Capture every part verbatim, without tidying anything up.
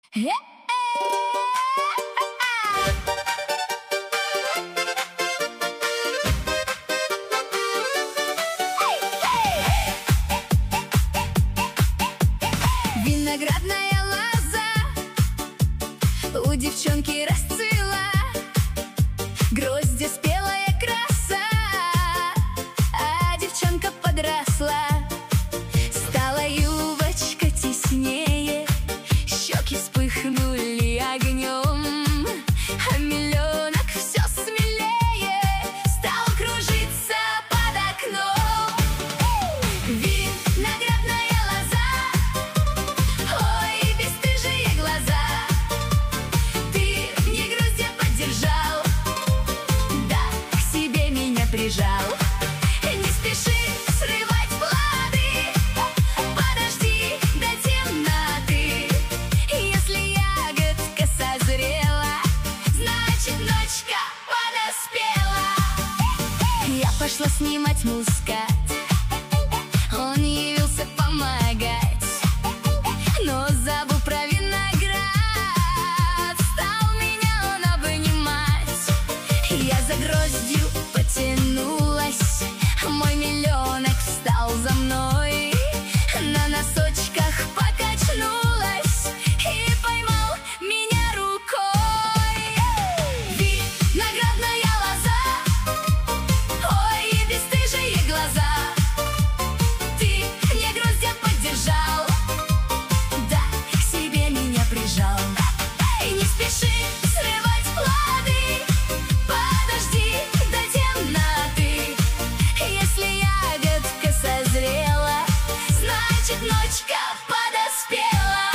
Виноградная лоза у девчонки расцвела, гроздья спелая краса, а девчонка подросла. Стала юбочка теснее, щеки вспыхнули огнем, а миллионок все смелее стал кружиться под окном. Виноградная лоза, ой, бесстыжие глаза, ты мне гроздья поддержал, да к себе меня прижал. Не спеши срывать плоды, подожди до темноты. Если ягодка созрела, значит ночка подоспела. Я пошла снимать мускат, он явился помогать, но забыл про виноград, стал меня он обнимать. Я за гроздью потянулась, мой миллионок встал за мной, на носочках покачнулась и поймал меня рукой. Виноградная лоза, ой, бесстыжие глаза, ты мне гроздья поддержал, да к себе меня прижал. И не спеши срывать плоды, подожди до темноты. Если ягодка созрела, значит ночка подоспела.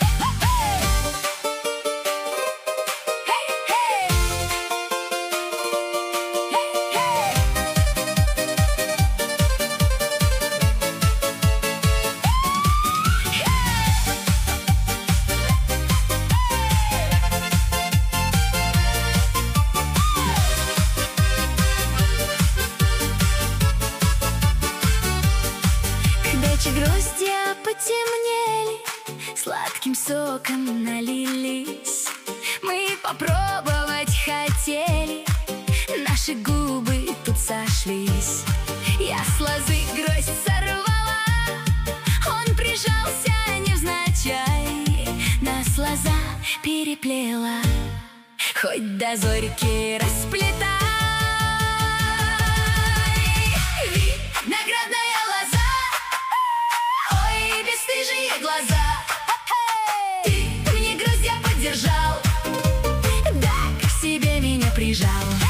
Hey, Когда гроздья потемнели, сладким соком налились, мы попробовать хотели, наши губы тут сошлись. Я с лозы гроздь сорвала, он прижался невзначай, нас лоза переплела, хоть до зорьки расплетай. Виноградная лоза, ой, бесстыжие глаза, ты мне гроздья поддержал, да к себе меня прижал.